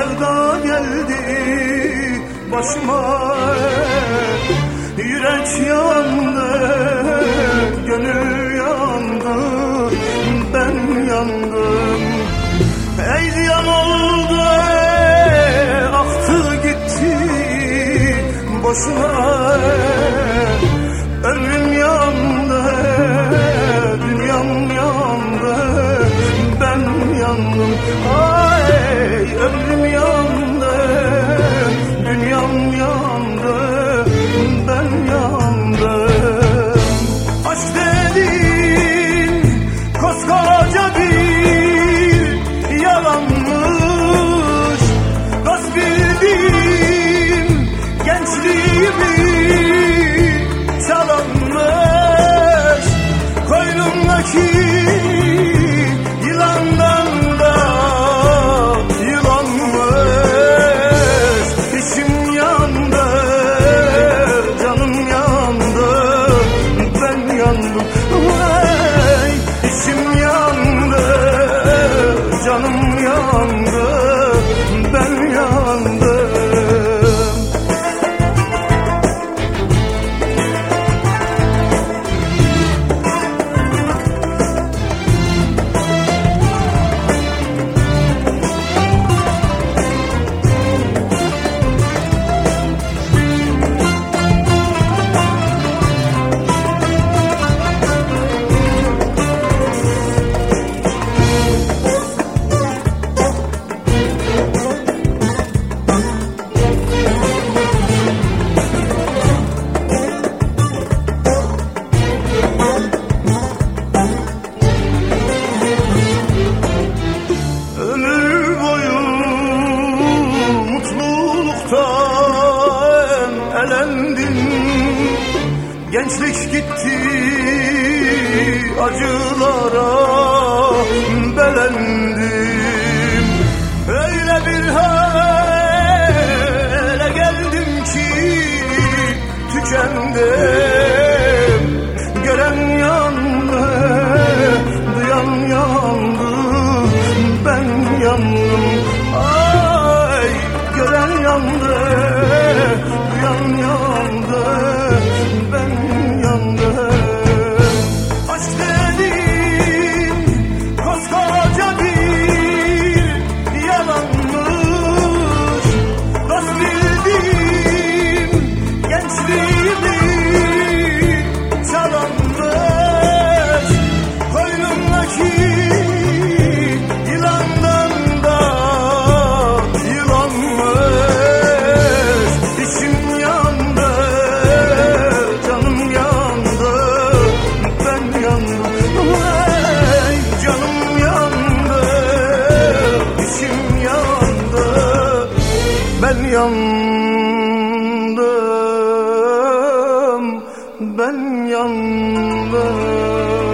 sevda geldi başıma. Yürek yandı, gönül yandı, ben yandım. Ey ziyan oldu, aktı gitti boşuna. Ömrüm yandı, dünyam yandı, ben yandım. Ay, ömrüm yandı, dünyam yandı, ben yandım. Aşk dedin koskoca bir yalanmış. Nasıl bildim gençliğimi çalanmış. Koynumdaki yılandan da yılanmış. İçim yandı, canım yandı, ben yandım. Ay, içim yandı, canım yandı, ben yandım. Gençlik gitti, acılara belendim. Öyle bir hale geldim ki tükendim. Gören yandı, duyan yandı, ben yandım. Ay, gören yandı, duyan yandı, ben yandım. Aşk dedin koskoca bir yalanmış. Nasıl bildim gençliğimi çalanmış. Koynumdaki yılandan da yılanmış. İçim yandı, canım yandı, ben yandım. Ay, canım yandı, içim yandı, ben yandım, ben yandım.